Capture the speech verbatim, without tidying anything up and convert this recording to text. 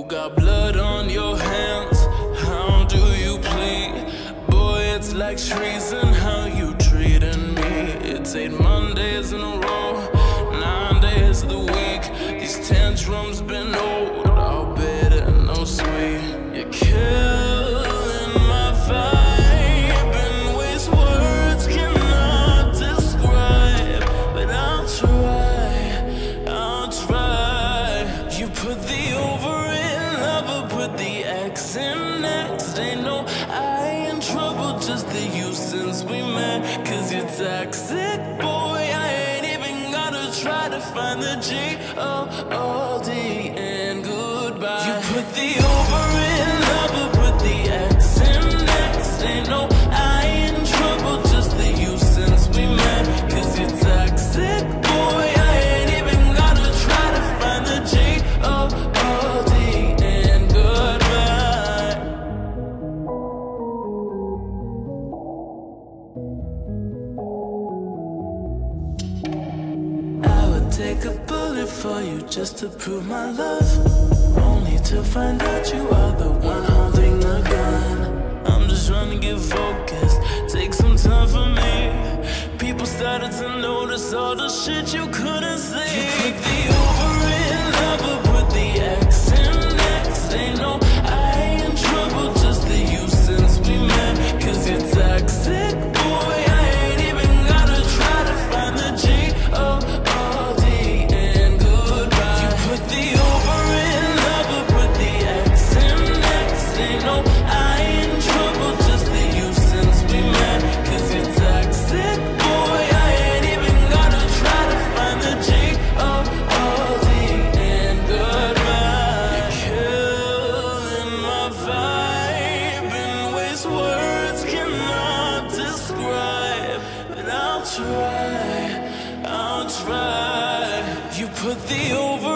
You got blood on your hands, how do you plead? Boy, it's like treason how you treating me. It's eight Mondays in a row, nine days of the week. These tantrums been old, all bitter, no sweet. You're killing my vibe in ways words cannot describe. But I'll try, I'll try. You put the over in love, put the X in next. Ain't no I in trouble, just the you since we met. Cause you're toxic, boy, I ain't even gotta try to find the G O O D and goodbye. You put the over in love, put the X in next. Ain't no I in trouble, just the you since we met. Cause you're toxic, boy, I ain't even gotta try to find the G O O D and goodbye. I would take a bullet for you just to prove my love, only to find out you are the one holding the gun. I'm just trying to get focused, take some time for me. People started to notice all the shit you couldn't see. You put the over in love, put the X in next. Ain't no I in trouble, just the you since we met. Cause you're toxic, boy, I ain't even gotta try to find the G O O D and goodbye. You put the over in love, put the X in next. Ain't no I in trouble, just the you since we met. Cause you're toxic, boy, I ain't even gotta try to find the G O O D and goodbye. You're killing my vibe in ways words cannot describe. But I'll try, I'll try. You put the over